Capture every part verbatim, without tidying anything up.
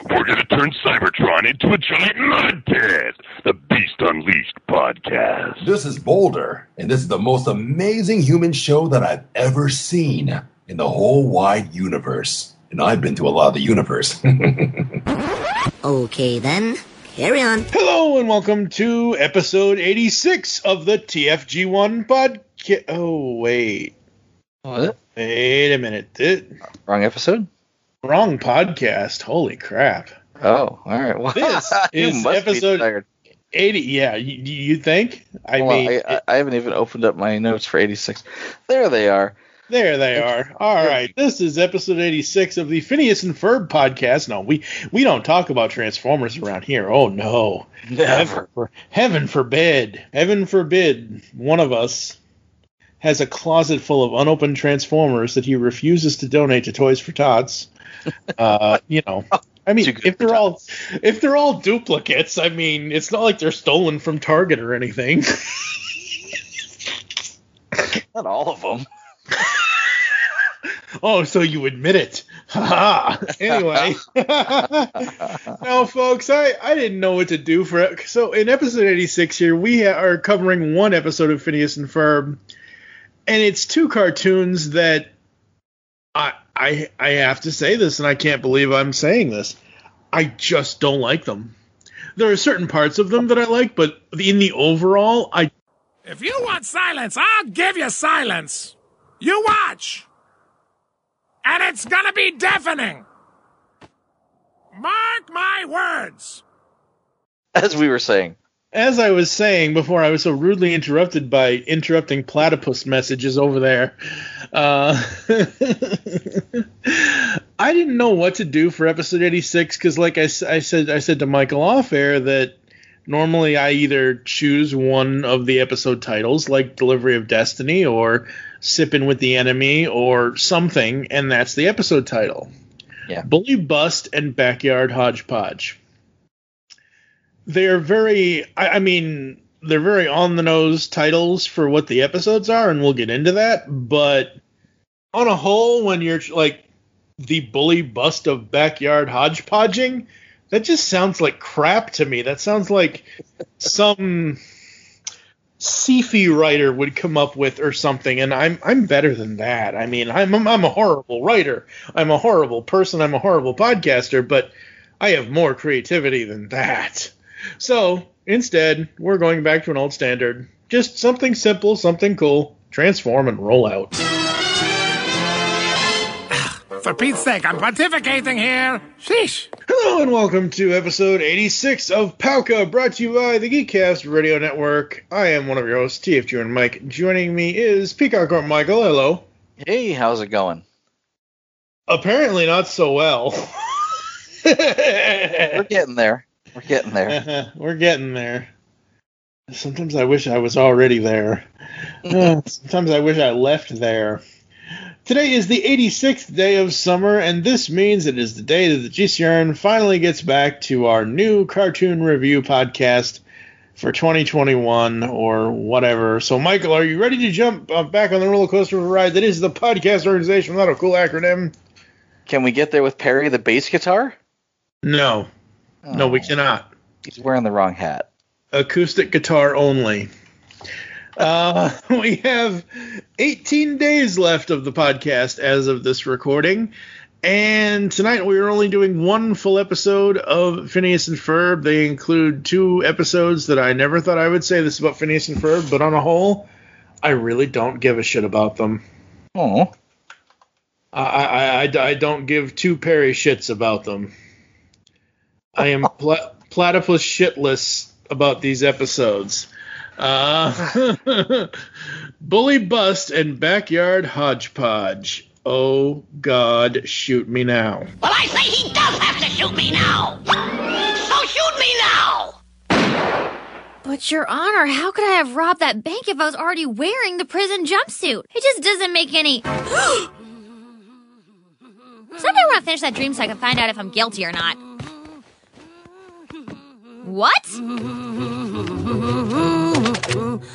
we're going to turn Cybertron into a giant mud pit. The Beast Unleashed podcast. This is Boulder, and this is the most amazing human show that I've ever seen in the whole wide universe. And I've been to a lot of the universe. Okay, then. Carry on. Hello, and welcome to episode eighty-six of the T F G one podcast. Oh, wait. What? Wait a minute. Th- Wrong episode? Wrong podcast. Holy crap. Oh, all right. Well, This is episode eighty. Yeah, you, you think? I well, mean, I, I haven't even opened up my notes for eighty-six. There they are. There they are. All right. This is episode eighty-six of the Phineas and Ferb podcast. No, we, we don't talk about Transformers around here. Oh, no. Never. Heaven, heaven forbid. Heaven forbid one of us has a closet full of unopened Transformers that he refuses to donate to Toys for Tots. Uh, you know, I mean, if they're all if they're all duplicates, I mean, it's not like they're stolen from Target or anything. Not all of them. Oh, so you admit it. Ha Anyway. Now, folks, I, I didn't know what to do for it. So in episode eighty-six here, we are covering one episode of Phineas and Ferb. And it's two cartoons that I, I, I have to say this, and I can't believe I'm saying this. I just don't like them. There are certain parts of them that I like, but in the overall, I... If you want silence, I'll give you silence. You watch. And it's gonna be deafening. Mark my words. As we were saying. As I was saying before, I was so rudely interrupted by interrupting platypus messages over there. Uh, I didn't know what to do for episode eighty-six because, like I, I said, I said to Michael off air that normally I either choose one of the episode titles, like Delivery of Destiny or Sippin' with the Enemy or something, and that's the episode title. Yeah. Bully Bust and Backyard Hodgepodge. They're very, I, I mean, they're very on-the-nose titles for what the episodes are, and we'll get into that, but on a whole, when you're, like, the Bully Bust of Backyard Hodgepodging, that just sounds like crap to me. That sounds like some sci-fi writer would come up with or something, and I'm I'm better than that. I mean, I'm I'm a horrible writer. I'm a horrible person. I'm a horrible podcaster, but I have more creativity than that. So, instead, we're going back to an old standard. Just something simple, something cool. Transform and roll out. For Pete's sake, I'm pontificating here. Sheesh. Hello and welcome to episode eighty-six of Pauka, brought to you by the Geekcast Radio Network. I am one of your hosts, T F G and Mike. Joining me is Peacock or Michael. Hello. Hey, how's it going? Apparently not so well. We're getting there. We're getting there. We're getting there. Sometimes I wish I was already there. Uh, sometimes I wish I left there. Today is the eighty-sixth day of summer, and this means it is the day that the G C R N finally gets back to our new cartoon review podcast for twenty twenty-one or whatever. So, Michael, are you ready to jump uh, back on the roller coaster of a ride that is the podcast organization without a cool acronym? Can we get there with Perry the bass guitar? No. Oh, no, we cannot. He's wearing the wrong hat. Acoustic guitar only. Uh, we have eighteen days left of the podcast as of this recording, and tonight we are only doing one full episode of Phineas and Ferb. They include two episodes that I never thought I would say this about Phineas and Ferb, but on a whole, I really don't give a shit about them. Oh. I, I, I, I don't give two Perry shits about them. I am pla- platypus shitless about these episodes. Uh, Bully Bust and Backyard Hodgepodge. Oh, God, shoot me now. Well, I say he does have to shoot me now. So shoot me now. But, Your Honor, how could I have robbed that bank if I was already wearing the prison jumpsuit? It just doesn't make any... Someday I want to finish that dream so I can find out if I'm guilty or not. What?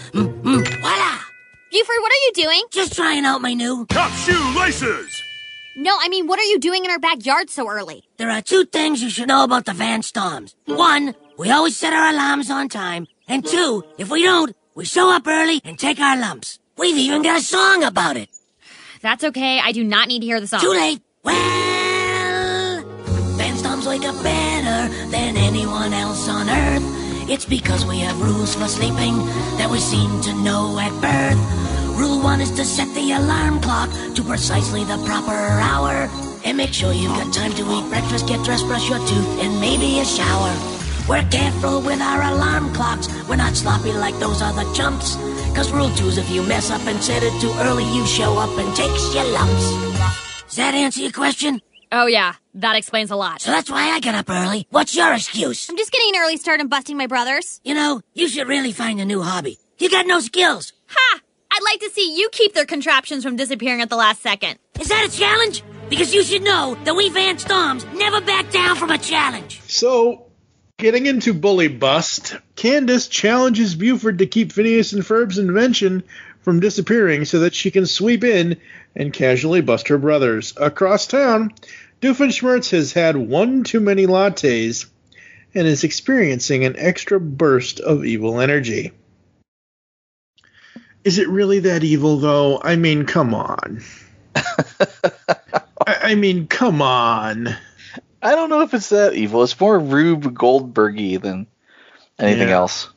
Voila! Buford, what are you doing? Just trying out my new... Top shoe laces! No, I mean, what are you doing in our backyard so early? There are two things you should know about the Van Storms. One, we always set our alarms on time. And two, if we don't, we show up early and take our lumps. We've even got a song about it. That's okay. I do not need to hear the song. Too late. Well, Van Storms wake up better than anyone else on Earth. It's because we have rules for sleeping that we seem to know at birth. Rule one is to set the alarm clock to precisely the proper hour. And make sure you've got time to eat breakfast, get dressed, brush your tooth, and maybe a shower. We're careful with our alarm clocks. We're not sloppy like those other chumps. Cause rule two is if you mess up and set it too early, you show up and takes your lumps. Does that answer your question? Oh, yeah. That explains a lot. So that's why I got up early. What's your excuse? I'm just getting an early start and busting my brothers. You know, you should really find a new hobby. You got no skills. Ha! I'd like to see you keep their contraptions from disappearing at the last second. Is that a challenge? Because you should know that we Van Storms never back down from a challenge. So, getting into Bully Bust, Candace challenges Buford to keep Phineas and Ferb's invention from disappearing so that she can sweep in and casually bust her brothers. Across town, Doofenshmirtz has had one too many lattes and is experiencing an extra burst of evil energy. Is it really that evil, though? I mean, come on. I, I mean, come on. I don't know if it's that evil. It's more Rube Goldberg-y than anything Yeah. else.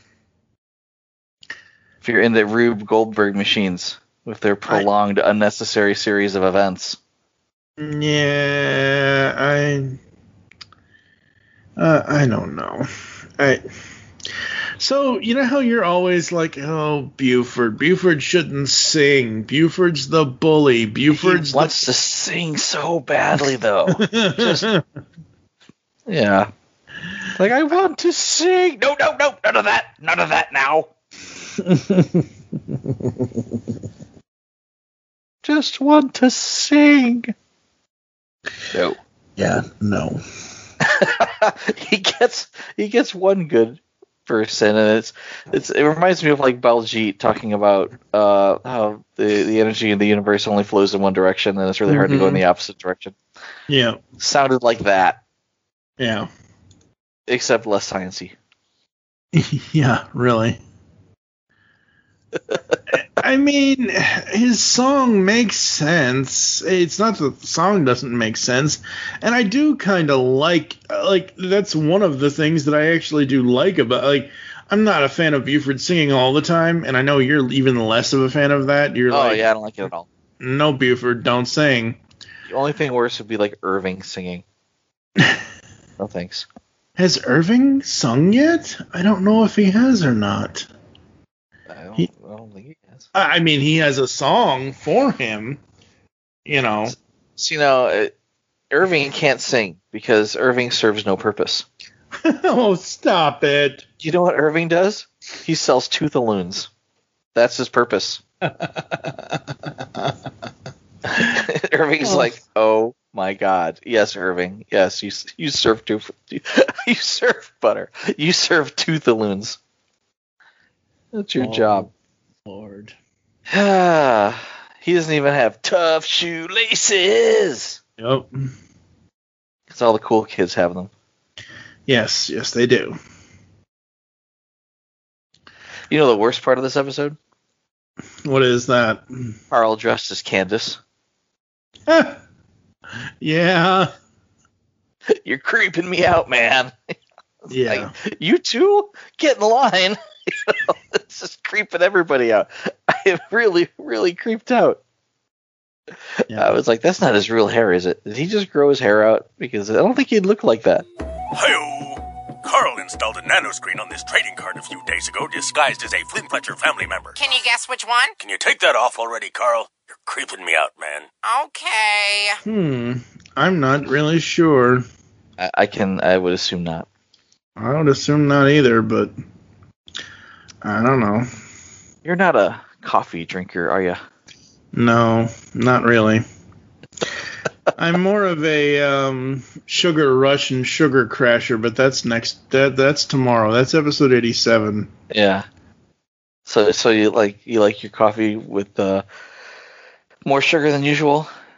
If you're into Rube Goldberg machines with their prolonged, unnecessary series of events. Yeah, I... Uh, I don't know. I... So, you know how you're always like, oh, Buford. Buford shouldn't sing. Buford's the bully. Buford's He wants to sing so badly, though. Just, yeah. Like, I want to sing. No, no, no. None of that. None of that now. Just want to sing. No. Yeah, no. he gets he gets one good person, and it's it's it reminds me of like Baljeet talking about uh how the the energy in the universe only flows in one direction, and it's really hard Mhm. to go in the opposite direction. Yeah, Sounded like that, yeah. except less sciencey. Yeah, really. I mean, his song makes sense. It's not that the song doesn't make sense, and I do kind of like like that's one of the things that I actually do like about like I'm not a fan of Buford singing all the time, and I know you're even less of a fan of that. You're Oh like, yeah, I don't like it at all. no, Buford, don't sing. The only thing worse would be like Irving singing. No thanks. Has Irving sung yet? I don't know if he has or not. I don't, He- I don't think he has. I I mean, he has a song for him, you know. So, you know, uh, Irving can't sing because Irving serves no purpose. Oh, stop it. You know what Irving does? He sells Toothaloons. That's his purpose. Irving's Oh. like, oh my God, yes, Irving, yes, you you serve tooth, you serve butter, you serve Toothaloons. That's your Oh. job. Lord. He doesn't even have tough shoelaces. Yep. Because all the cool kids have them. Yes, yes, they do. You know the worst part of this episode? What is that? Carl dressed as Candace. Yeah. You're creeping me out, man. Yeah. Like, you too? Get in line. You know, it's just creeping everybody out. I am really, really creeped out. Yeah. I was like, that's not his real hair, is it? Did he just grow his hair out? Because I don't think he'd look like that. Hi-yo! Carl installed a nanoscreen on this trading card a few days ago, disguised as a Flint Fletcher family member. Can you guess which one? Can you take that off already, Carl? You're creeping me out, man. Okay. Hmm. I'm not really sure. I, I can, I would assume not. I would assume not either, but I don't know. You're not a coffee drinker, are you? No, not really. I'm more of a um, sugar rush and sugar crasher, but that's next. That that's tomorrow. That's episode eighty-seven. Yeah. So, so you like you like your coffee with uh, more sugar than usual?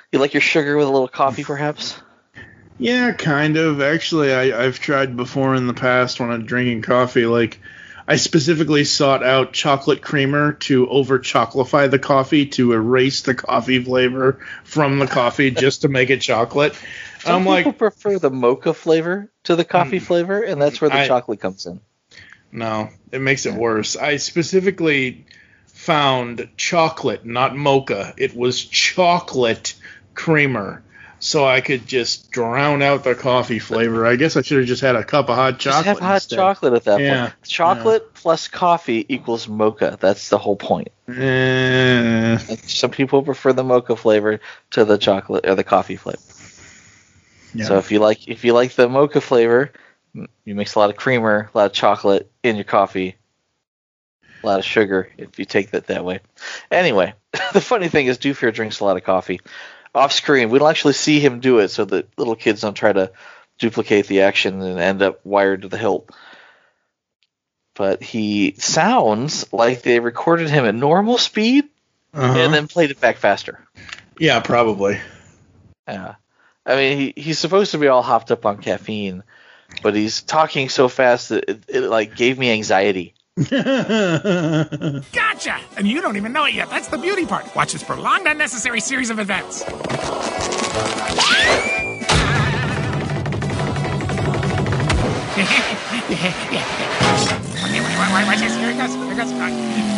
You like your sugar with a little coffee, perhaps? Yeah, kind of. Actually, I, I've tried before in the past when I'm drinking coffee. Like, I specifically sought out chocolate creamer to over-chocolify the coffee, to erase the coffee flavor from the coffee just to make it chocolate. Some I'm people like, prefer the mocha flavor to the coffee Mm. flavor, and that's where the I- chocolate comes in. no, it makes it worse. I specifically found chocolate, not mocha. It was chocolate creamer, so I could just drown out the coffee flavor. I guess I should have just had a cup of hot Just chocolate. have hot instead. chocolate at that Yeah, point. Chocolate plus coffee equals mocha. That's the whole point. Eh, Some people prefer the mocha flavor to the chocolate or the coffee flavor. yeah. So if you like if you like the mocha flavor, you mix a lot of creamer, a lot of chocolate in your coffee, a lot of sugar if you take that that way. Anyway, the funny thing is Doofier drinks a lot of coffee. Off screen, we don't actually see him do it so that little kids don't try to duplicate the action and end up wired to the hilt. But he sounds like they recorded him at normal speed Uh-huh. and then played it back faster. Yeah, probably. Yeah. I mean, he, he's supposed to be all hopped up on caffeine, but he's talking so fast that it, it like gave me anxiety. Gotcha! And you don't even know it yet. That's the beauty part. Watch this prolonged, unnecessary series of events. Okay, wait, wait, watch this. Here it goes. Here it goes. Uh,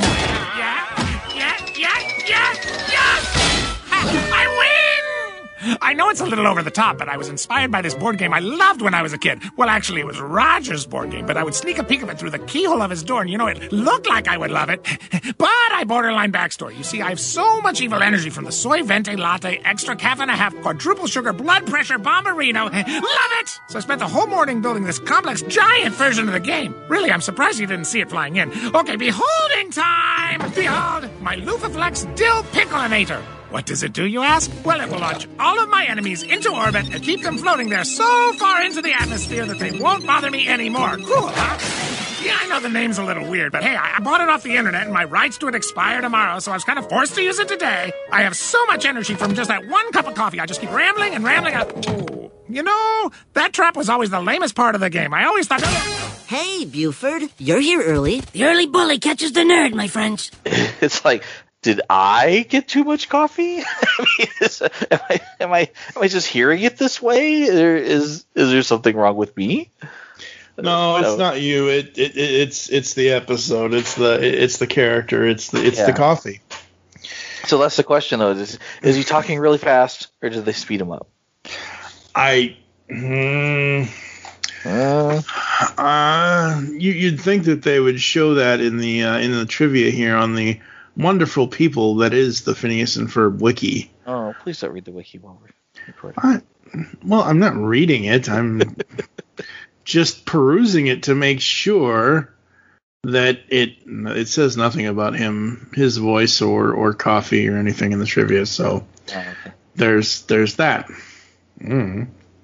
Yeah, yeah, yeah, yeah, yeah! Ha, I win! I know it's a little over the top, but I was inspired by this board game I loved when I was a kid. Well, actually, it was Roger's board game, but I would sneak a peek of it through the keyhole of his door, and you know, it looked like I would love it. But I borderline backstory. You see, I have so much evil energy from the soy venti latte, extra calf and a half, quadruple sugar, blood pressure, bomberino. Love it! So I spent the whole morning building this complex, giant version of the game. Really, I'm surprised you didn't see it flying in. Okay, beholding time! Behold, my Lufaflex Dill Pickleinator. What does it do, you ask? Well, it will launch all of my enemies into orbit and keep them floating there so far into the atmosphere that they won't bother me anymore. Cool, huh? Yeah, I know the name's a little weird, but hey, I I bought it off the internet and my rights to it expire tomorrow, so I was kind of forced to use it today. I have so much energy from just that one cup of coffee. I just keep rambling and rambling. I- oh, you know, that trap was always the lamest part of the game. I always thought... Hey, Buford, you're here early. The early bully catches the nerd, my friends. It's like, did I get too much coffee? I mean, is, am I am I am I just hearing it this way? Or is is there something wrong with me? No, it's No. not you. It, it, it it's it's the episode. It's the it's the character. It's the it's Yeah. the coffee. So that's the question, though. Is is he talking really fast, or did they speed him up? I. Hmm. Uh, Uh, you, you'd think that they would show that in the uh, in the trivia here on the wonderful people that is the Phineas and Ferb wiki. oh, please don't read the wiki while we're recording. I, well, I'm not reading it. I'm just perusing it to make sure that it it says nothing about him, his voice, or or coffee or anything in the trivia. So Oh, okay. there's there's that. Mm.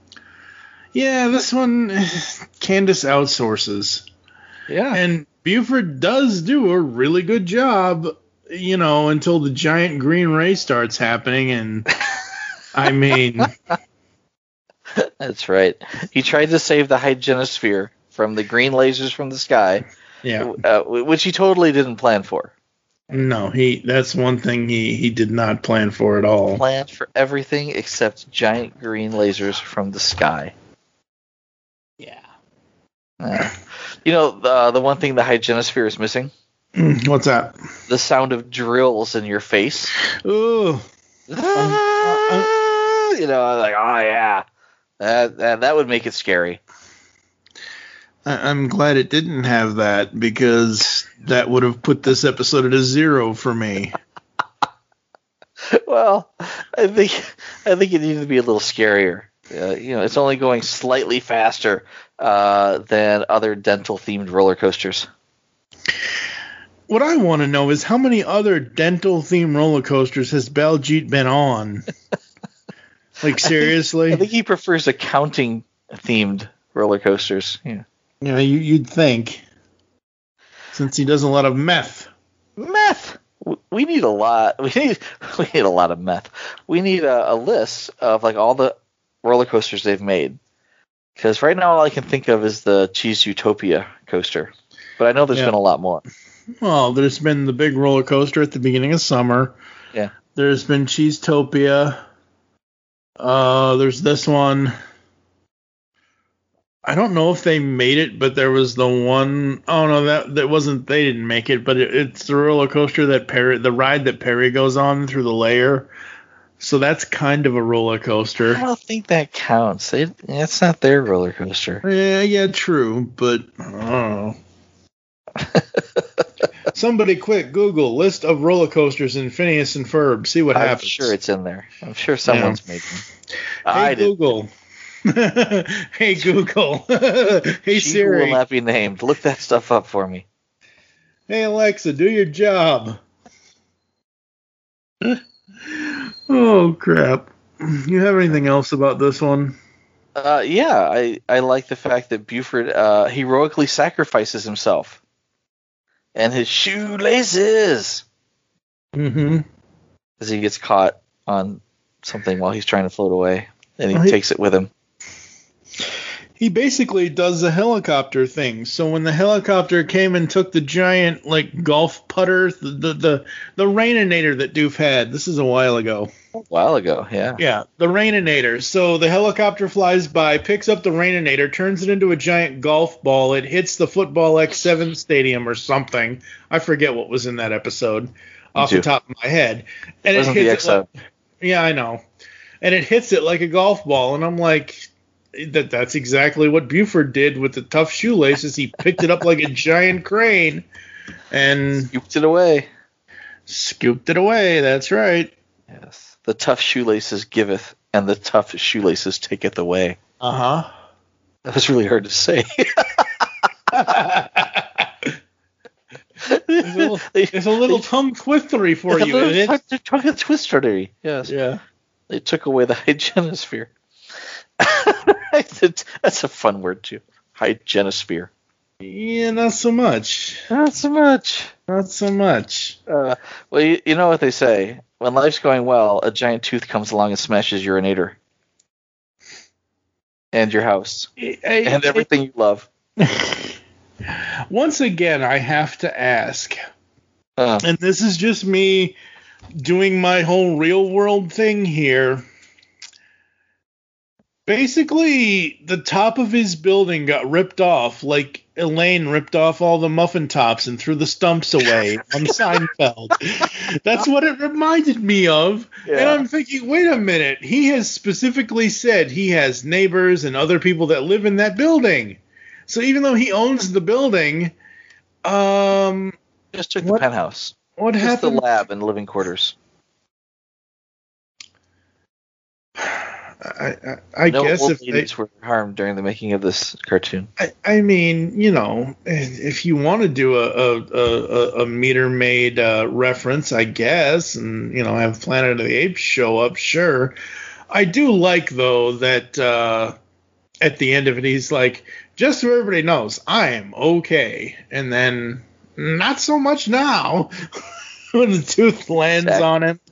Yeah, this one, Candace outsources. Yeah. And Buford does do a really good job, you know, until the giant green ray starts happening. And I mean, That's right. He tried to save the hygienosphere from the green lasers from the sky, yeah, uh, which he totally didn't plan for. no, he that's one thing he, he did not plan for at all. Planned for everything except giant green lasers from the sky. Yeah. Uh, you know, the, the one thing the hygienosphere is missing? What's that? The sound of drills in your face. Ooh. Ah, you know, like, oh, yeah. That, that, that would make it scary. I- I'm glad it didn't have that, because that would have put this episode at a zero for me. Well, I think I think it needed to be a little scarier. Uh, you know, it's only going slightly faster uh, than other dental-themed roller coasters. What I want to know is how many other dental-themed roller coasters has Baljeet been on? Like, seriously? I think he prefers accounting-themed roller coasters. Yeah. Yeah, you, you'd think. Since he does a lot of meth. Meth. we need a lot. We need we need a lot of meth. We need a, a list of like all the roller coasters they've made. Because right now all I can think of is the Cheese Utopia coaster, but I know there's Yeah. been a lot more. Well, there's been the big roller coaster at the beginning of summer. Yeah. There's been Cheesetopia. Uh, there's this one. I don't know if they made it, but there was the one oh no, that that wasn't. They didn't make it, but it, it's the roller coaster that Perry, the ride that Perry goes on through the layer. So that's kind of a roller I coaster. don't think that counts. It, it's not their roller coaster. Yeah, yeah, true, but I don't know. Somebody quick Google list of roller coasters in Phineas and Ferb. See what I'm happens. sure it's in there. I'm sure someone's made them. Hey I did. Google. Hey Google. Hey She who will Siri. not be named. Look that stuff up for me. Hey Alexa, do your job. Oh crap. You have anything else about this one? Uh, yeah, I, I like the fact that Buford uh, heroically sacrifices himself. And his shoelaces! Mm-hmm. As he gets caught on something while he's trying to float away. And he Well, he- takes it with him. He basically does the helicopter thing. So when the helicopter came and took the giant like golf putter, the the the, the Raininator that Doof had. This is a while ago. A while ago, yeah. Yeah, the Raininator. So the helicopter flies by, picks up the Raininator, turns it into a giant golf ball. It hits the Football X seven stadium or something. I forget what was in that episode off too. the top of my head. And It wasn't it the hits X it like, yeah, I know. And it hits it like a golf ball, and I'm like, that that's exactly what Buford did with the tough shoelaces. He picked it up like a giant crane and Scooped it away. scooped it away. That's right. Yes. The tough shoelaces giveth, and the tough shoelaces taketh away. Uh-huh. That was really hard to say. There's a little, there's a little tongue twistery for you, isn't it? Tongue tongue twistery. Yes. Yeah. They took away the hygienosphere. That's a fun word too. Hygienosphere. Yeah, not so much. Not so much. Not so much. Uh, well, you, you know what they say. When life's going well, a giant tooth comes along and smashes your urinator. And your house. I- And I- everything you love. Once again, I have to ask, Uh, and this is just me doing my whole real world thing here. Basically, the top of his building got ripped off, like Elaine ripped off all the muffin tops and threw the stumps away on Seinfeld. That's what it reminded me of. And Yeah. I'm thinking, wait a minute. He has specifically said he has neighbors and other people that live in that building. So even though he owns the building, um, just took what- the penthouse. what Just happened? the lab and living quarters. I, I, I no guess old if they, ladies were harmed during the making of this cartoon. I, I mean, you know, if you want to do a a, a, a meter maid uh, reference, I guess, and you know, have Planet of the Apes show up, sure. I do like though that uh, at the end of it, he's like, just so everybody knows, I am okay, and then not so much now when the tooth lands Exactly. on him.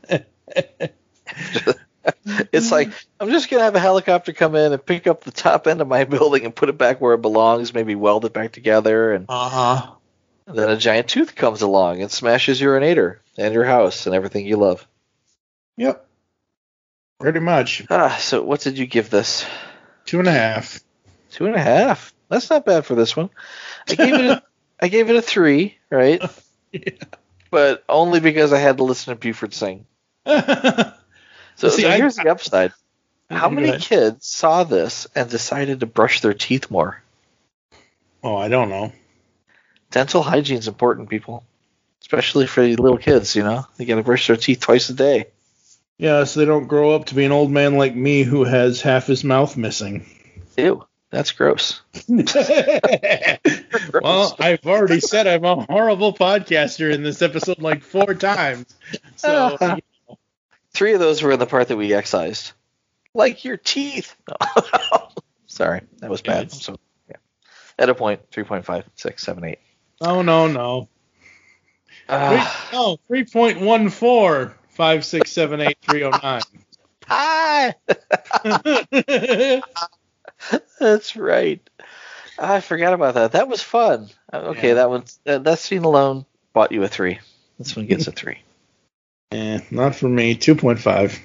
It's like, I'm just going to have a helicopter come in and pick up the top end of my building and put it back where it belongs, maybe weld it back together, and Uh huh. then a giant tooth comes along and smashes your urinator and your house and everything you love. Yep. Pretty much Ah, so what did you give this? two and a half. Two and a half. That's not bad for this one. I gave it a, I gave it a three, right? Yeah. But only because I had to listen to Buford sing. So, See, so I- here's the upside. How Go many ahead. kids saw this and decided to brush their teeth more? Oh, I don't know. Dental hygiene is important, people. Especially for the little kids, you know? They got to brush their teeth twice a day. Yeah, so they don't grow up to be an old man like me who has half his mouth missing. Ew, that's gross. Well, I've already said I'm a horrible podcaster in this episode like four times. So, Three of those were in the part that we excised. Like your teeth. No. Sorry, that was bad. I'm Yes. so, yeah. At a point, three point five, six, seven, eight. oh no, no. Uh, no, three point one four five six seven eight three oh nine. Hi. That's right. I forgot about that. That was fun. Okay, Yeah. that one's that, that scene alone bought you a three. This one gets a three. Eh, not for me. two point five.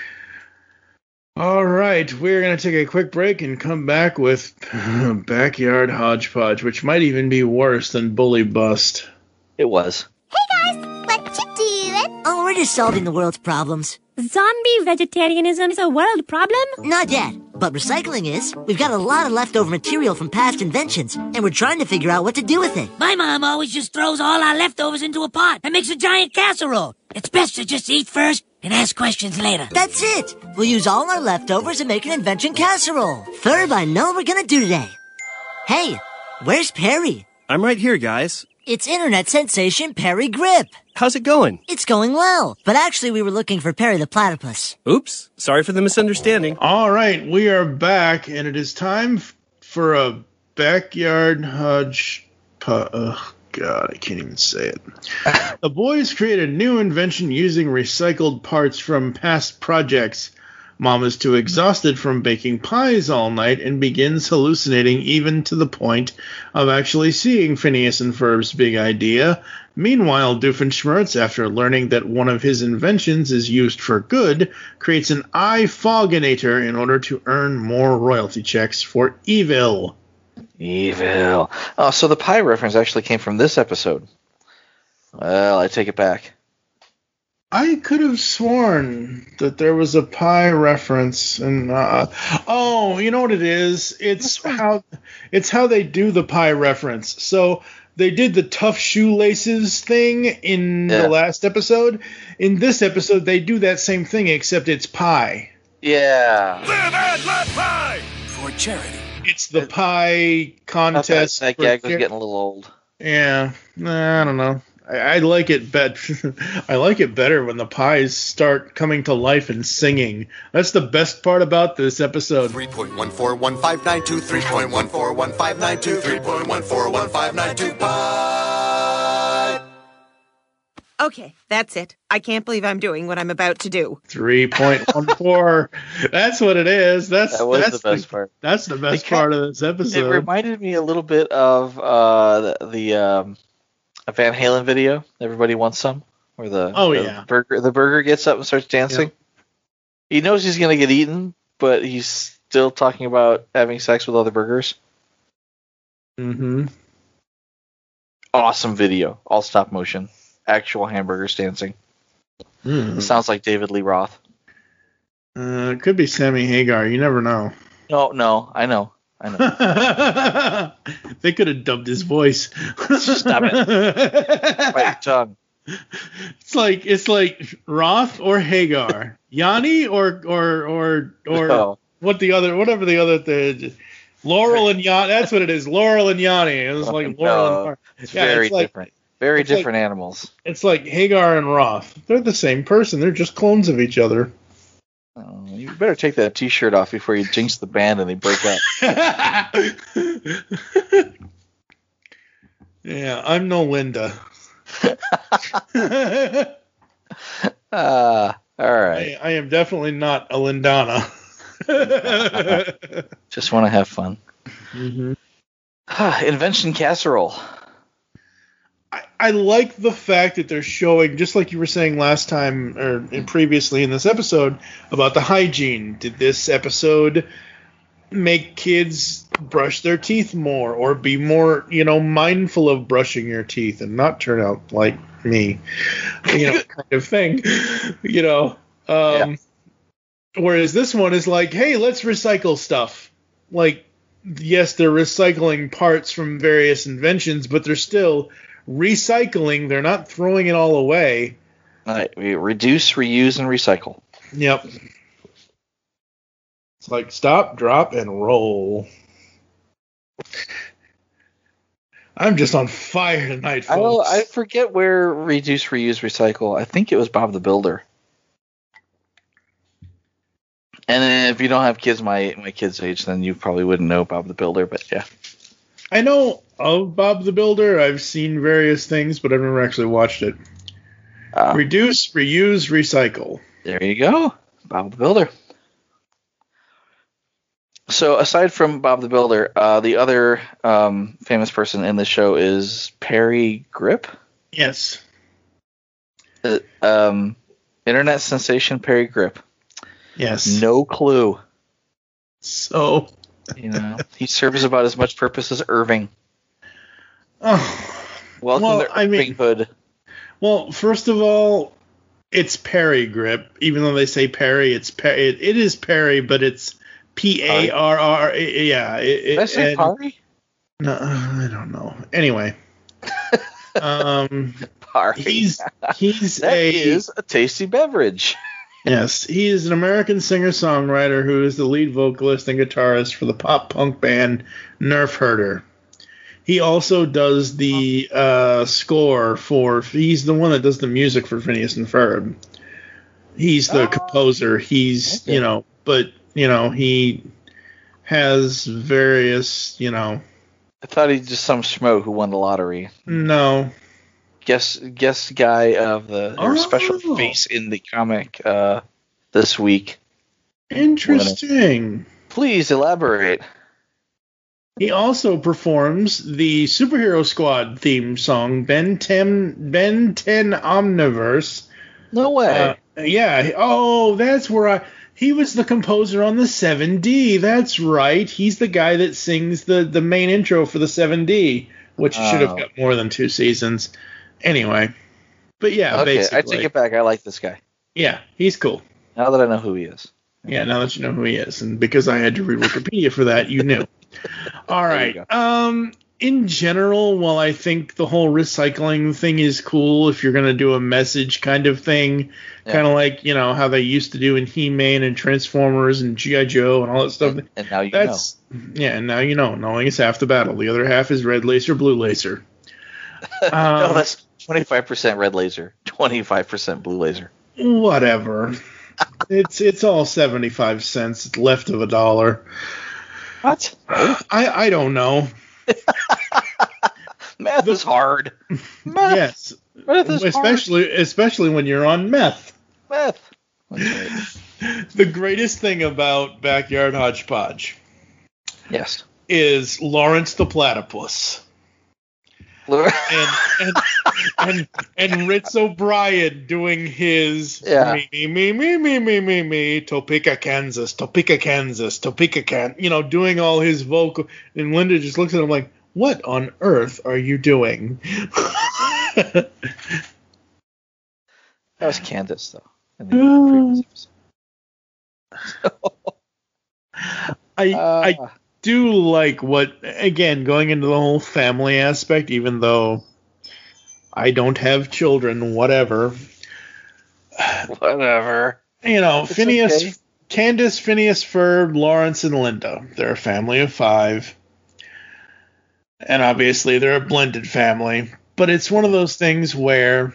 All right, we're going to take a quick break and come back with Backyard Hodgepodge, which might even be worse than Bully Bust. It was. Hey guys, what you doing? Oh, we're just solving the world's problems. Zombie vegetarianism is a world problem? Not yet, but recycling is. We've got a lot of leftover material from past inventions, and we're trying to figure out what to do with it. My mom always just throws all our leftovers into a pot and makes a giant casserole. It's best to just eat first and ask questions later. That's it. We'll use all our leftovers and make an invention casserole. Ferb, I know what we're gonna do today. Hey, where's Perry? I'm right here, guys. It's internet sensation Perry Grip. How's it going? It's going well, but actually we were looking for Perry the Platypus. Oops, sorry for the misunderstanding. All right, we are back, and it is time f- for a Backyard Hodge... Oh, God, I can't even say it. The boys create a new invention using recycled parts from past projects. Mom is too exhausted from baking pies all night and begins hallucinating, even to the point of actually seeing Phineas and Ferb's big idea. Meanwhile, Doofenshmirtz, after learning that one of his inventions is used for good, creates an eye foginator in order to earn more royalty checks for evil. Evil. Oh, so the pie reference actually came from this episode. Well, I take it back. I could have sworn that there was a pie reference, and uh, oh, you know what it is? It's how it's how they do the pie reference. So they did the tough shoelaces thing in Yeah. the last episode. In this episode, they do that same thing, except it's pie. Yeah. Live and let pie! For charity. It's the pie contest. That for gag was char- getting a little old. Yeah, nah, I don't know. I, I like it bet. I like it better when the pies start coming to life and singing. That's the best part about this episode. three point one four one five nine two, three point one four one five nine two, three point one four one five nine two, pie! Okay, that's it. I can't believe I'm doing what I'm about to do. three point one four. That's what it is. That's That was that's the best part. That's the best It kind- part of this It episode. reminded me a little bit of uh, the, the um, a Van Halen video. Everybody wants some, where the Oh, the yeah. burger the burger gets up and starts dancing. He knows he's gonna get eaten, but he's still talking about having sex with other burgers. Mm-hmm. Awesome video, all stop motion, actual hamburgers dancing. Mm. It sounds like David Lee Roth. Uh, it could be Sammy Hagar. You never know. No, no, I know, I know. They could have dubbed his voice. Stop it! Bite your tongue. It's like it's like Roth or Hagar, Yanni or or or or No. what the other whatever the other the Laurel and Yanni. That's what it is. Laurel and Yanni. It was like Laurel and No, Mar- it's Yeah, very it's like- different. Very it's like- different animals. It's like Hagar and Roth. They're the same person. They're just clones of each other. Oh, you better take that T-shirt off before you jinx the band and they break up. Yeah, I'm no Linda. Ah, all right. I, I am definitely not a Lindana. Just want to have fun. Mm-hmm. Invention casserole. I, I like the fact that they're showing, just like you were saying last time or in- previously in this episode, about the hygiene. Did this episode make kids brush their teeth more or be more, you know, mindful of brushing your teeth and not turn out like me, you know, kind of thing, you know? Um, Whereas this one is like, hey, let's recycle stuff. Like, yes, they're recycling parts from various inventions, but they're still recycling. They're not throwing it all away. All right, we reduce, reuse, and recycle. Yep. It's like stop, drop, and roll. I'm just on fire tonight, I don't, folks. I forget where reduce, reuse, recycle. I think it was Bob the Builder. And then if you don't have kids my my kids' age, then you probably wouldn't know Bob the Builder. But yeah, I know of Bob the Builder. I've seen various things, but I've never actually watched it. Uh, Reduce, reuse, recycle. There you go. Bob the Builder. So aside from Bob the Builder, uh, the other um, famous person in the show is Perry Grip. Yes. Uh, um, internet sensation Perry Grip. Yes. No clue. So, you know, he serves about as much purpose as Irving. Oh, Welcome well, to I Irving mean, Hood. Well, first of all, it's Perry Grip. Even though they say Perry, it's per- it, it is Perry, but it's P A R R. Yeah. It, Did I say and, Parry? No, I don't know. Anyway. um, Parry. He's, he's that a... is a tasty beverage. Yes, he is an American singer-songwriter who is the lead vocalist and guitarist for the pop-punk band Nerf Herder. He also does the uh, score for... He's the one that does the music for Phineas and Ferb. He's the Oh. composer. He's, Okay. you know, but, you know, he has various, you know... I thought he's just some schmo who won the lottery. No. Guest guest guy of the or Oh. special face in the comic uh, this week. Interesting. Please elaborate. He also performs the Superhero Squad theme song, Ben ten, Ben ten Omniverse. No way. Uh, yeah. Oh, that's where I... He was the composer on the seven D. That's right. He's the guy that sings the, the main intro for the seven D, which should have Oh. got more than two seasons. Anyway. But yeah, Okay, basically. I take it back. I like this guy. Yeah, he's cool. Now that I know who he is. Yeah, now that you know who he is. And because I had to read Wikipedia for that, you knew. All There you right. Um, in general, while I think the whole recycling thing is cool if you're going to do a message kind of thing, Yeah. kind of like, you know, how they used to do in He-Man and Transformers and G I. Joe and all that stuff. And, and now you That's yeah, and now you know. Knowing is half the battle. The other half is red laser, blue laser. know. no, Um, that's twenty-five percent red laser, twenty-five percent blue laser. Whatever. it's it's all seventy-five cents. It's left of a dollar. What? I I don't know. Math is hard. Math. Yes. Math is especially especially when you're on meth. Math. That's right. The greatest thing about Backyard Hodgepodge Yes. is Lawrence the Platypus. Lure- And and, and and Ritz O'Brien doing his Yeah. me me me me me me me me Topeka, Kansas, Topeka, Kansas, Topeka, Kan, you know, doing all his vocal, and Linda just looks at him like, "What on earth are you doing?" That was Candace, though. In the previous episode. I Uh, I do like what, again, going into the whole family aspect, even though I don't have children, whatever. Whatever. You know, It's Phineas, okay. Candace, Phineas, Ferb, Lawrence, and Linda. They're a family of five. And obviously they're a blended family. But it's one of those things where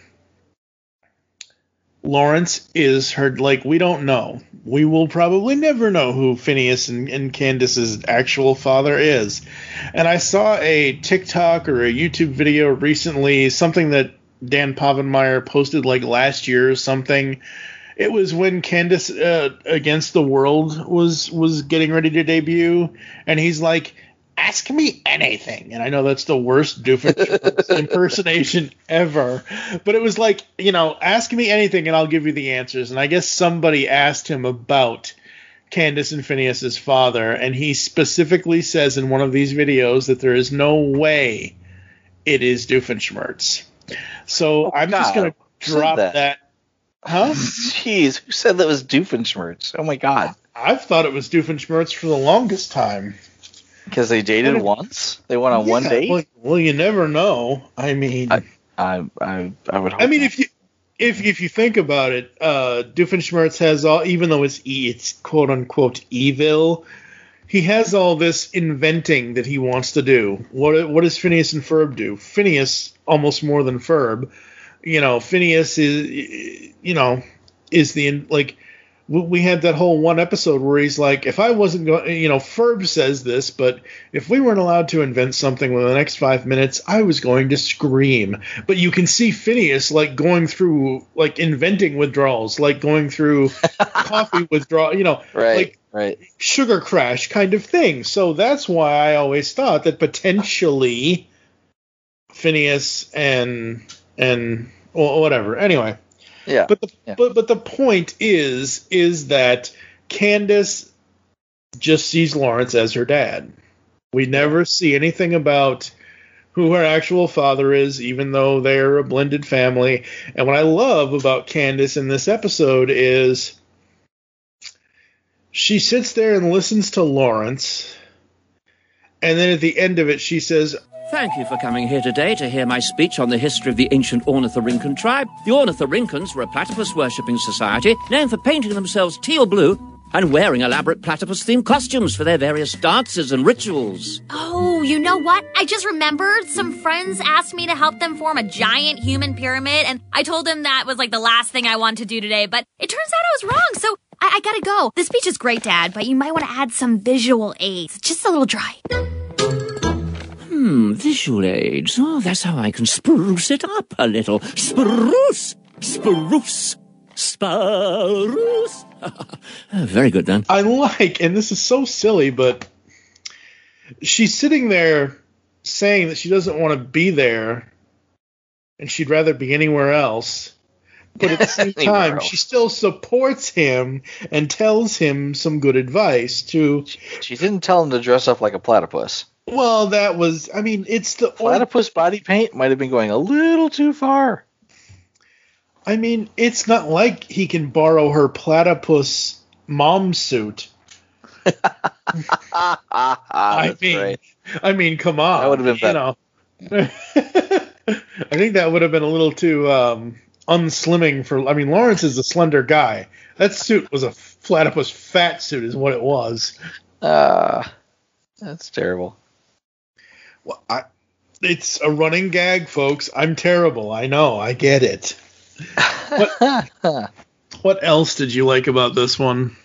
Lawrence is her, like, we don't know. We will probably never know who Phineas and, and Candace's actual father is. And I saw a TikTok or a YouTube video recently, something that Dan Povenmire posted like last year or something. It was when Candace uh, Against the World was was getting ready to debut, and he's like, "Ask me anything." And I know that's the worst Doofenshmirtz impersonation ever, but it was like, you know, ask me anything and I'll give you the answers. And I guess somebody asked him about Candace and Phineas's father, and he specifically says in one of these videos that there is no way it is Doofenshmirtz. So Oh, I'm God. just going to Who said drop that? that. Huh? Jeez, who said that was Doofenshmirtz? Oh my God. I've thought it was Doofenshmirtz for the longest time. Because they dated What if- once? They went on one Yeah, date? Well, well, you never know. I mean, I, I, I, I would hope I mean, not. if you if if you think about it, uh, Doofenshmirtz has all, even though it's e, it's quote unquote evil, he has all this inventing that he wants to do. What what does Phineas and Ferb do? Phineas almost more than Ferb. You know, Phineas is, you know, is the like we had that whole one episode where he's like, if I wasn't going, you know, Ferb says this, but if we weren't allowed to invent something within the next five minutes, I was going to scream. But you can see Phineas like going through, like inventing withdrawals, like going through coffee withdrawal, you know, right, like right. sugar crash kind of thing. So that's why I always thought that potentially Phineas and, and well, whatever. Anyway. Yeah. But the yeah. but but the point is is that Candace just sees Lawrence as her dad. We never see anything about who her actual father is, even though they're a blended family. And what I love about Candace in this episode is she sits there and listens to Lawrence, and then at the end of it she says, Thank you for coming here today to hear my speech on the history of the ancient Ornithorhynchus tribe. The Ornithorhynchus were a platypus-worshipping society known for painting themselves teal blue and wearing elaborate platypus-themed costumes for their various dances and rituals. Oh, you know what? I just remembered some friends asked me to help them form a giant human pyramid, and I told them that was like the last thing I wanted to do today, but it turns out I was wrong, so I, I gotta go. The speech is great, Dad, but you might want to add some visual aids. It's just a little dry. Hmm, visual aids. Oh, that's how I can spruce it up a little. Spruce! Spruce! Spruce! Very good, Dan. I like, and this is so silly, but she's sitting there saying that she doesn't want to be there and she'd rather be anywhere else. But at the same time, she still supports him and tells him some good advice to... She didn't tell him to dress up like a platypus. Well, that was, I mean, it's the... Platypus body paint might have been going a little too far. I mean, it's not like he can borrow her platypus mom suit. I mean, right. I mean, come on. That would have been better. I think that would have been a little too um, unslimming for... I mean, Lawrence is a slender guy. That suit was a platypus fat suit is what it was. Uh, that's terrible. Well, I, it's a running gag, folks. I'm terrible. I know. I get it. What, what else did you like about this one?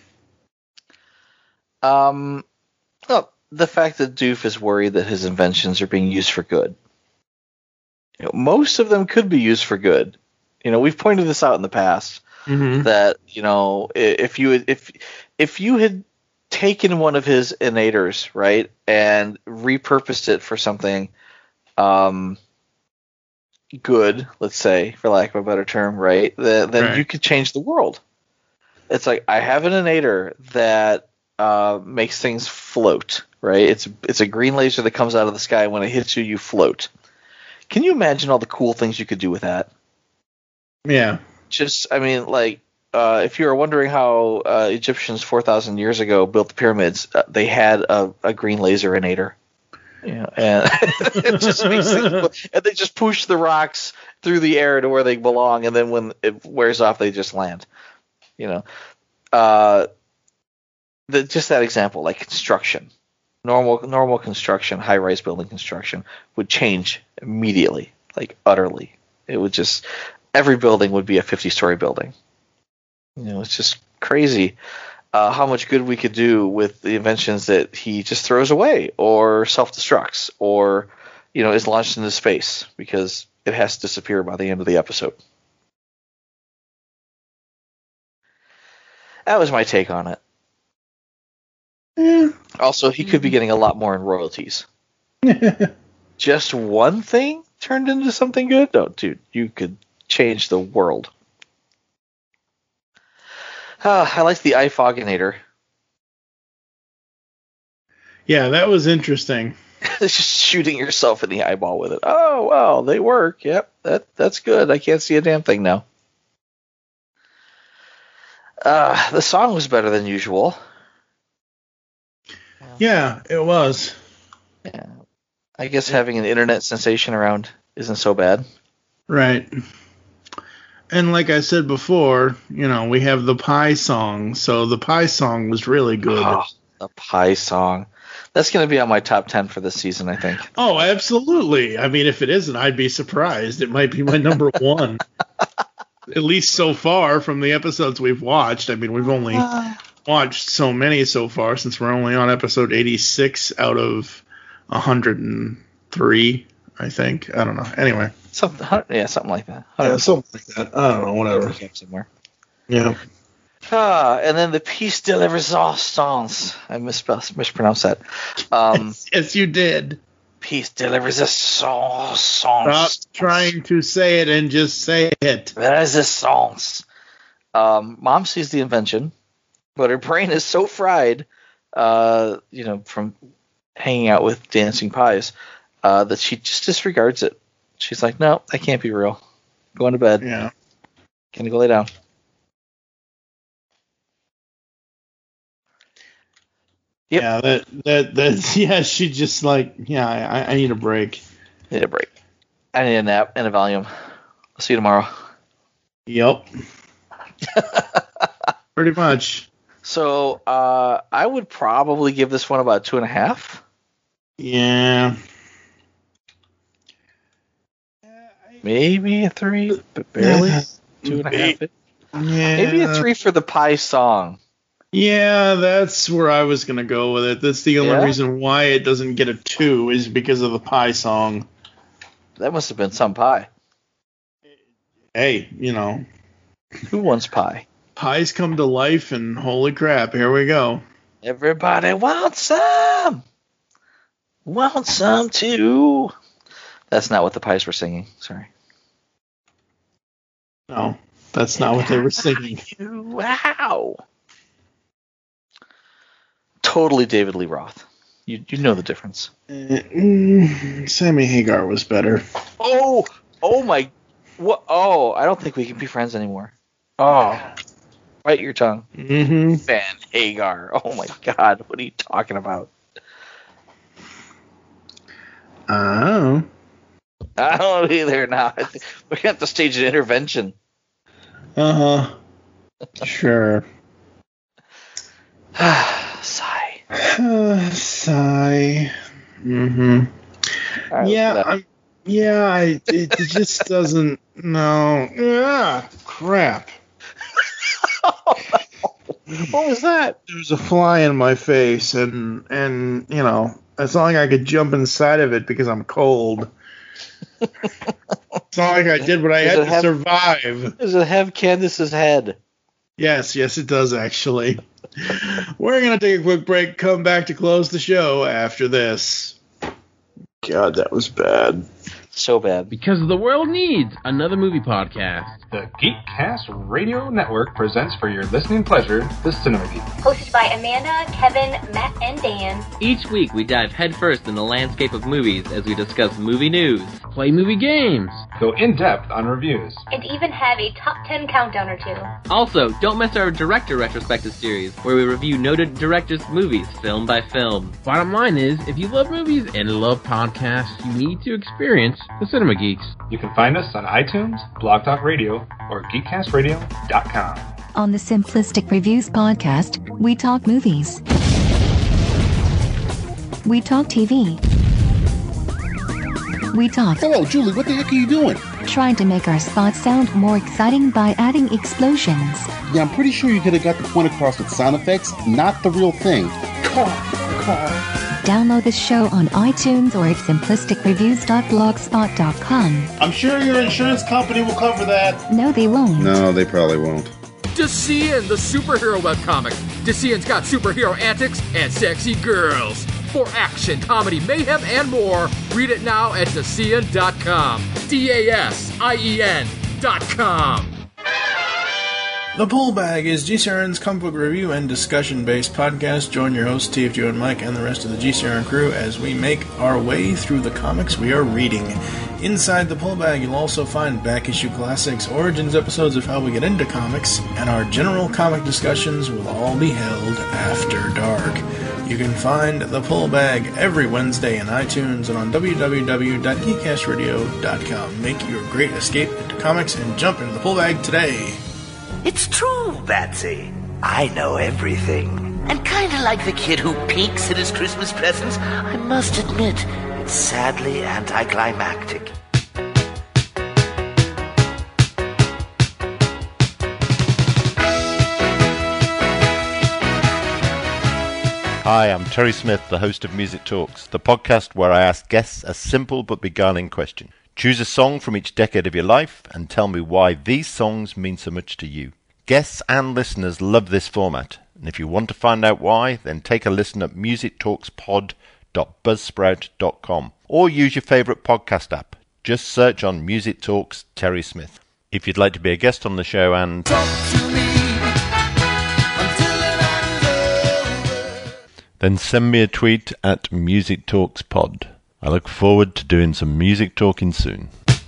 Um, well, the fact that Doof is worried that his inventions are being used for good. You know, most of them could be used for good. You know, we've pointed this out in the past mm-hmm. that you know if you had, if if you had taken one of his innators, right, and repurposed it for something um, good, let's say, for lack of a better term, right, then, then right. you could change the world. It's like, I have an innator that uh, makes things float, right? It's it's a green laser that comes out of the sky. When it hits you, you float. Can you imagine all the cool things you could do with that? Yeah. Just, I mean, like, Uh, if you were wondering how uh, Egyptians four thousand years ago built the pyramids, uh, they had a, a green laser innator. Yeah, and it just makes things, and they just push the rocks through the air to where they belong, and then when it wears off, they just land. You know, uh, the, just that example, like construction, normal normal construction, high rise building construction would change immediately, like utterly. It would just every building would be a fifty story building. You know, it's just crazy uh, how much good we could do with the inventions that he just throws away or self-destructs or, you know, is launched into space because it has to disappear by the end of the episode. That was my take on it. Yeah. Also, he could be getting a lot more in royalties. Just one thing turned into something good? No, dude, you could change the world. Uh, I like the eye foginator. Yeah, that was interesting. It's just shooting yourself in the eyeball with it. Oh, well, they work. Yep, that that's good. I can't see a damn thing now. Uh, the song was better than usual. Yeah, it was. Yeah, I guess having an internet sensation around isn't so bad. Right. And like I said before, you know, we have the Pie song, so the Pie song was really good. Oh, the Pie song. That's going to be on my top ten for this season, I think. Oh, absolutely. I mean, if it isn't, I'd be surprised. It might be my number one. At least so far from the episodes we've watched. I mean, we've only uh, watched so many so far since we're only on episode eighty-six out of one hundred three, I think. I don't know. Anyway. Something, yeah, something like that. Yeah, something like that. I don't know, whatever. Somewhere. Yeah. Ah, and then the piece de la resistance. I misspelled, mispronounced that. Um, yes, yes, you did. Piece de la resistance. Stop trying to say it and just say it. Resistance. Um, Mom sees the invention, but her brain is so fried, uh, you know, from hanging out with dancing pies, uh, that she just disregards it. She's like, no, that can't be real. Going to bed. Yeah. Can you go lay down? Yep. Yeah, that that that's yeah. She just like yeah. I, I need a break. Need a break. I need a nap and a Valium. I'll see you tomorrow. Yep. Pretty much. So uh, I would probably give this one about two and a half. Yeah. Maybe a three, but barely two and a half. Yeah. Maybe a three for the pie song. Yeah, that's where I was going to go with it. That's the only Yeah? reason why it doesn't get a two is because of the pie song. That must have been some pie. Hey, you know. Who wants pie? Pies come to life, and holy crap, here we go. Everybody wants some. Want some too. That's not what the pies were singing. Sorry. No, that's not what they were singing. Wow. Totally David Lee Roth. You you know the difference. Uh, mm, Sammy Hagar was better. Oh, oh my, what? Oh, I don't think we can be friends anymore. Oh, bite your tongue. Mm-hmm. Van Hagar. Oh my God, what are you talking about? Oh. I don't know either now. I think we're going to have to stage an intervention. Uh-huh. Sure. Sigh. Uh, sigh. Mm-hmm. Right, yeah, I'm, yeah, I, it, it just doesn't, no. Ah, crap. What was that? There's a fly in my face, and, and you know, it's not like I could jump inside of it because I'm cold. It's not like I did what I Does had it to have- survive. Does it have Candace's head? Yes, yes, it does, actually. We're going to take a quick break, come back to close the show after this. God, that was bad. So bad. Because the world needs another movie podcast. The Geekcast Radio Network presents for your listening pleasure the Cinema Geek. Hosted by Amanda, Kevin, Matt, and Dan. Each week we dive headfirst in the landscape of movies as we discuss movie news, play movie games, go in-depth on reviews, And even have a top ten countdown or two. Also, don't miss our director retrospective series, where we review noted directors' movies, film by film. Bottom line is, if you love movies and love podcasts, you need to experience the Cinema Geeks. You can find us on iTunes, Blog Talk Radio, or geekcast radio dot com. On the Simplistic Reviews podcast, we talk movies. We talk T V. We talk. Hello, Julie, what the heck are you doing? Trying to make our spots sound more exciting by adding explosions. Yeah, I'm pretty sure you could have got the point across with sound effects, not the real thing. Car, car. Download the show on iTunes or at simplistic reviews dot blogspot dot com. I'm sure your insurance company will cover that. No, they won't. No, they probably won't. Decian, the superhero webcomic. Decian's got superhero antics and sexy girls. For action, comedy, mayhem, and more, read it now at Decian dot com. D A S I E N dot com. The Pull Bag is G C R N's comic book review and discussion-based podcast. Join your hosts, T F Joe and Mike, and the rest of the G C R N crew as we make our way through the comics we are reading. Inside the Pull Bag, you'll also find back-issue classics, origins episodes of how we get into comics, and our general comic discussions will all be held after dark. You can find the Pull Bag every Wednesday in iTunes and on w w w dot geekcast radio dot com. Make your great escape into comics and jump into the Pull Bag today. It's true, Batsy. I know everything. And kinda like the kid who peeks at his Christmas presents, I must admit, it's sadly anticlimactic. Hi, I'm Terry Smith, the host of Music Talks, the podcast where I ask guests a simple but beguiling question. Choose a song from each decade of your life and tell me why these songs mean so much to you. Guests and listeners love this format, and if you want to find out why, then take a listen at music talks pod dot buzzsprout dot com or use your favourite podcast app. Just search on Music Talks Terry Smith. If you'd like to be a guest on the show and then send me a tweet at Music Talks Pod. I look forward to doing some music talking soon.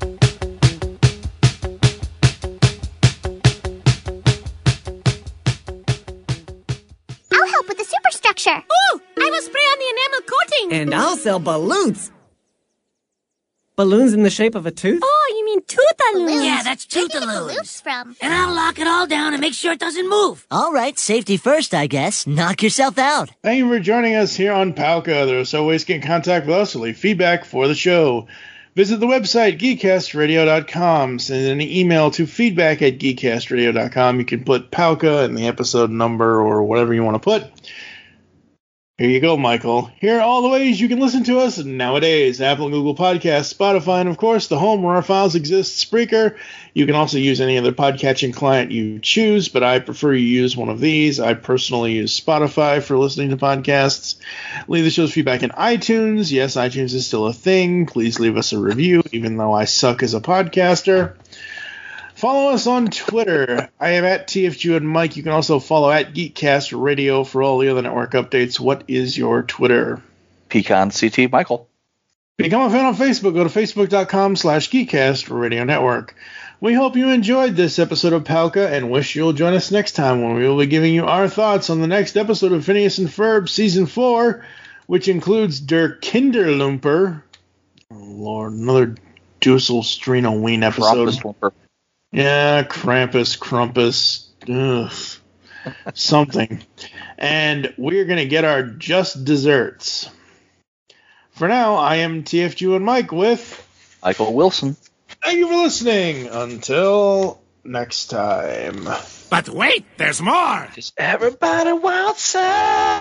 I'll help with the superstructure. Ooh, I will spray on the enamel coating. And I'll sell balloons. Balloons in the shape of a tooth? Oh, you mean tootaloos? Yeah, that's Where did you get the tootaloos. loops from? And I'll lock it all down and make sure it doesn't move. All right, safety first, I guess. Knock yourself out. Thank you for joining us here on Palca. There are so ways to get in contact with us or leave feedback for the show. Visit the website, geekcast radio dot com. Send an email to feedback at geekcast radio dot com. You can put Palca and the episode number or whatever you want to put. Here you go, Michael. Here are all the ways you can listen to us nowadays. Apple and Google Podcasts, Spotify, and of course, the home where our files exist, Spreaker. You can also use any other podcatching client you choose, but I prefer you use one of these. I personally use Spotify for listening to podcasts. Leave the show's feedback in iTunes. Yes, iTunes is still a thing. Please leave us a review, even though I suck as a podcaster. Follow us on Twitter. I am at T F G and Mike. You can also follow at Geekcast Radio for all the other network updates. What is your Twitter? Pecan C T Michael. Become a fan on Facebook. Go to facebook.com slash Geekcast Radio Network. We hope you enjoyed this episode of Palca and wish you'll join us next time when we will be giving you our thoughts on the next episode of Phineas and Ferb Season four, which includes Der Kinderlumper. Oh, Lord, another Dussel Strino Wien episode. Yeah, Krampus, Crumpus, ugh, something. And we're going to get our just desserts. For now, I am T F G and Mike with Michael Wilson. Thank you for listening. Until next time. But wait, there's more. Does everybody want some?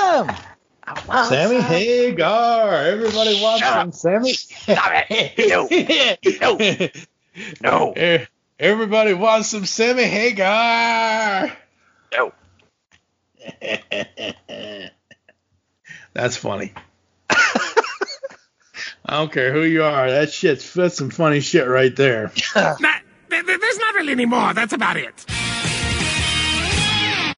Want Sammy some. Hagar. Everybody wants Shut some up. Sammy. Stop it. No. No. Everybody wants some Sammy Hagar. No. That's funny. I don't care who you are. That shit's that's some funny shit right there. Nah, th- th- there's not really any more. That's about it.